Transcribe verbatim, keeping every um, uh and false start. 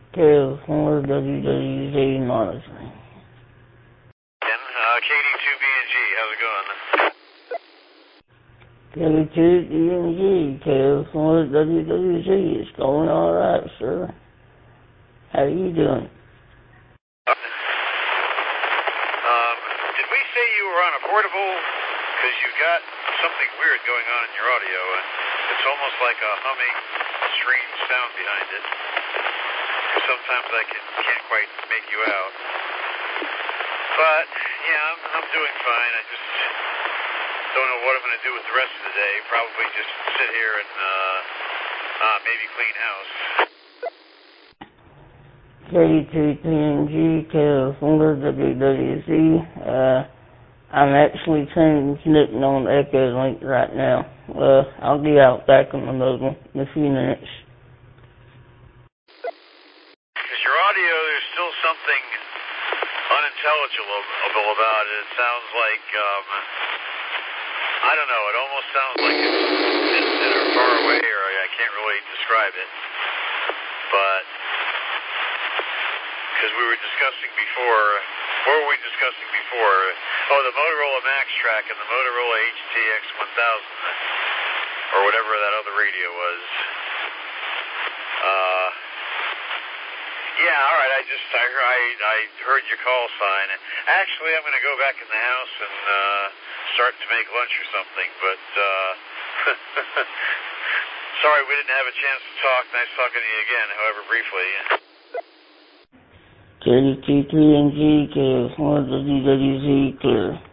K four W W Z monitoring. Uh, K D two B and G, how's it going? K D two B and G, K four W W Z, it's going all right, sir. How you doing? Um, did we say you were on a portable? Because you got something weird going on in your audio, and it's almost like a humming, strange sound behind it. Sometimes I can, can't quite make you out. But, yeah, I'm, I'm doing fine. I just don't know what I'm going to do with the rest of the day. Probably just sit here and uh, uh, maybe clean house. K D two P N G, K four W W Z, uh, I'm actually transmitting on Echo Link right now. Uh, I'll be out back on the mobile in a few minutes. Because your audio, there's still something unintelligible about it. It sounds like, um, I don't know, it almost sounds like it's distant or far away, or I can't really describe it. But, because we were discussing before, what were we discussing before? Oh, the Motorola Maxtrack and the Motorola H T X one thousand, or whatever that other radio was. Uh, yeah, all right, I just, I, I, I heard your call sign. Actually, I'm going to go back in the house and uh, start to make lunch or something, but uh, sorry we didn't have a chance to talk. Nice talking to you again, however briefly. K D two P N G, K four W W Z, clear.